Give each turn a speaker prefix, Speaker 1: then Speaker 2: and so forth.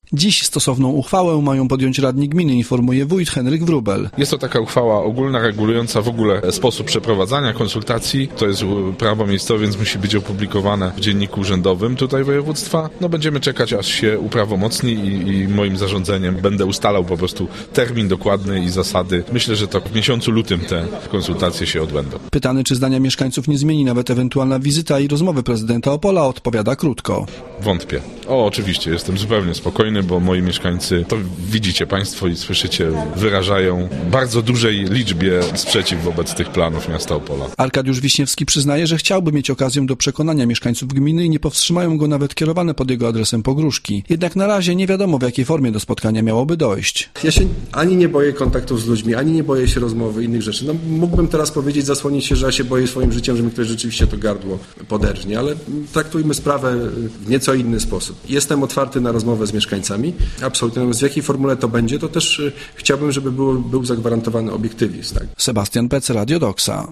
Speaker 1: Dziś stosowną uchwałę mają podjąć radni gminy, informuje wójt Henryk Wróbel.
Speaker 2: Jest to taka uchwała ogólna, regulująca w ogóle sposób przeprowadzania konsultacji. To jest prawo miejscowe, więc musi być opublikowane w dzienniku urzędowym tutaj województwa. Będziemy czekać, aż się uprawomocni i moim zarządzeniem będę ustalał po prostu termin dokładny i zasady. Myślę, że to w miesiącu lutym te konsultacje się odbędą.
Speaker 1: Pytany, czy zdania mieszkańców nie zmieni nawet ewentualna wizyta i rozmowy prezydenta Opola, odpowiada krótko.
Speaker 2: Wątpię. Oczywiście, jestem zupełnie spokojny, bo moi mieszkańcy, to widzicie Państwo i słyszycie, wyrażają w bardzo dużej liczbie sprzeciw wobec tych planów miasta Opola.
Speaker 1: Arkadiusz Wiśniewski przyznaje, że chciałby mieć okazję do przekonania mieszkańców gminy i nie powstrzymają go nawet kierowane pod jego adresem pogróżki. Jednak na razie nie wiadomo, w jakiej formie do spotkania miałoby dojść.
Speaker 3: Ja się ani nie boję kontaktów z ludźmi, ani nie boję się rozmowy, innych rzeczy. Mógłbym teraz powiedzieć, zasłonić się, że ja się boję swoim życiem, że mi ktoś rzeczywiście to gardło poderżnie, ale traktujmy sprawę w nieco inny sposób. Jestem otwarty na rozmowę z mieszkańcami, absolutnie. W jakiej formule to będzie, to też chciałbym, żeby był zagwarantowany obiektywizm. Tak?
Speaker 1: Sebastian Pec, Radio Doksa.